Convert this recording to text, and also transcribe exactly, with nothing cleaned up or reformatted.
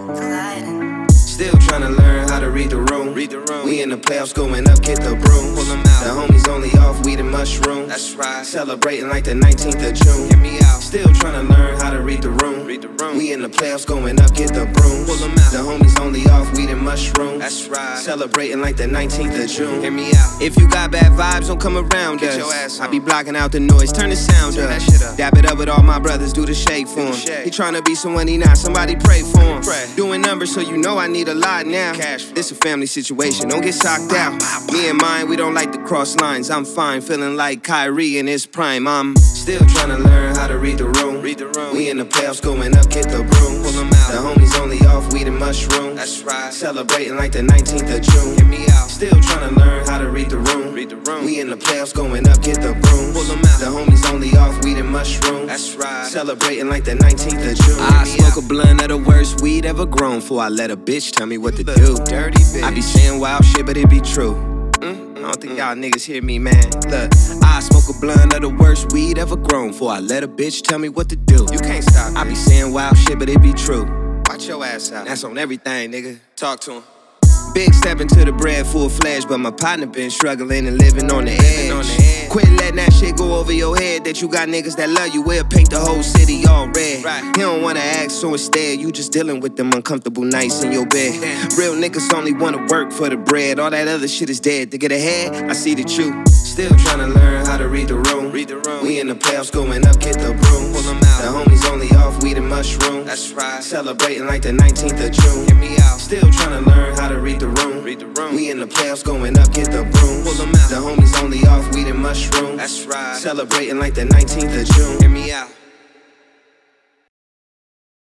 colliding. Still tryna learn how to read the room. Read the room. We in the playoffs going up, get the broom. Pull them out. The homies only off weed and mushroom. That's right. Celebrating like the nineteenth of June. Hear me out. Still tryna learn how to read the room. Read the room. We in the playoffs going up, get the broom. Pull them out. The homies only off weed and mushroom. That's right. Celebrating like the nineteenth of June. Hear me out. If you got bad vibes, don't come around get us. Your ass on. I be blocking out the noise, turn the sound turn up. That shit up. Dap it up with all my brothers, do the shake for him. He tryna be someone he not, somebody pray for him. Pray. Doing numbers, so you know I need a lot now. Cash flow. This a family situation, don't get socked out. Me and mine, we don't like to cross lines. I'm fine, feeling like Kyrie in his prime. I'm still tryna learn how to read the room. Read the room. We in the playoffs going up, get the broom. Pull them out. The homies only off weed and mushroom. That's right. Celebrating like the nineteenth of June. Hear me out. Still tryna learn how to read the room. Read the room. We in the playoffs going up, get the broom. Pull them out. The homies only off weed and mushroom. That's right. Celebrating like the nineteenth of June. I smoke out. A blunt of the worst weed ever grown. For I let a bitch tell me what to do. Dirty bitch. I be saying wild shit, but it be true. Mm, I don't think y'all niggas hear me, man. Look, I smoke a blunt of the worst weed ever grown. For I let a bitch tell me what to do. You can't stop. I be saying wild shit, but it be true. Watch your ass out. That's on everything, nigga. Talk to him. Big step into the bread full fledged, but my partner been struggling and living on the edge. On the edge. Quit letting that shit go over your head. That you got niggas that love you, will paint the whole city all red. Right. He don't wanna act, so instead you just dealing with them uncomfortable nights in your bed. Damn. Real niggas only wanna work for the bread. All that other shit is dead. To get ahead, I see that you still tryna learn how to read the room. Read the room. We in the playoffs going up, get the broom. Pull them out. The homies only off weed and mushroom. That's right. Celebrating like the nineteenth of June. Hear me out. Still tryna learn how to read the room. Read the room. We in the playoffs going up, get the broom. Pull them out. The homies only off weed and mushroom. That's right. Celebrating like the nineteenth of June. Hear me out.